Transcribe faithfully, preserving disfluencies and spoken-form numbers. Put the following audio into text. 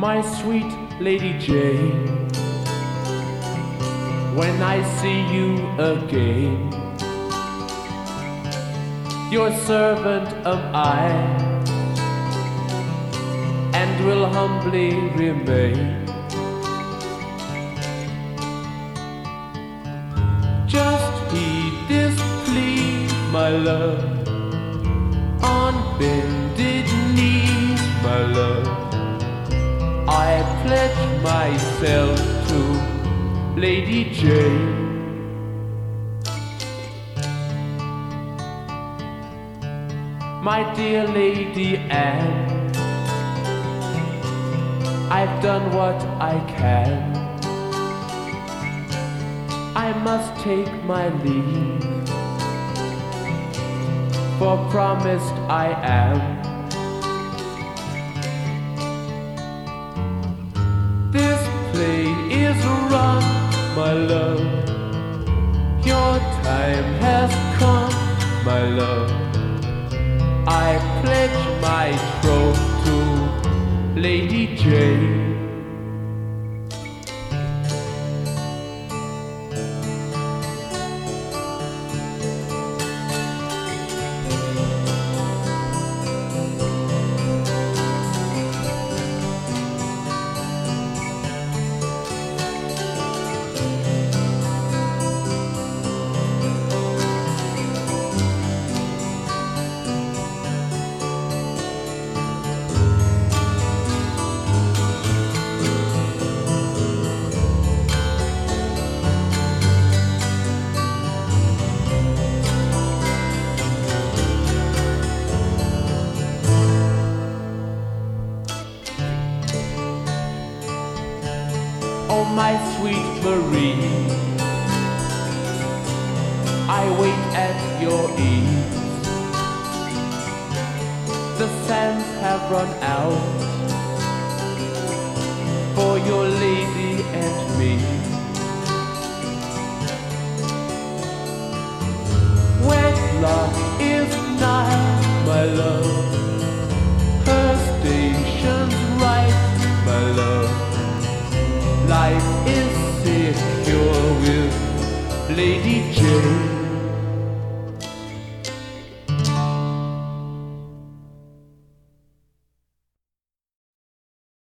my sweet Lady Jane, when I see you again, your servant am I, and will humbly remain. Just heed this plea, my love, on bended knees, my love, I pledge myself to Lady Jane. My dear Lady Anne, I've done what I can. I must take my leave, for promised I am. This play is run, my love, your time has come, my love. I pledge my troth to Lady Jane. Oh, my sweet Marie, I wait at your ease. The sands have run out for your lady and me. Wedlock is nigh, my love, her station's right, my love. Life is secure with Lady Jane.